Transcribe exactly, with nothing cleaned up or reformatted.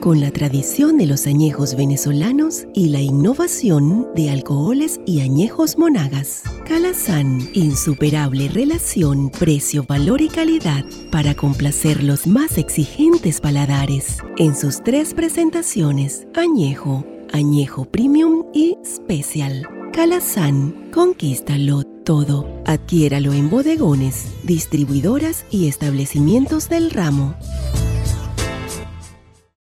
con la tradición de los añejos venezolanos y la innovación de alcoholes y añejos monagas. Calasanz, insuperable relación precio, valor y calidad para complacer los más exigentes paladares en sus tres presentaciones: añejo, añejo premium y special. Calasanz, conquístalo todo. Adquiéralo en bodegones, distribuidoras y establecimientos del ramo.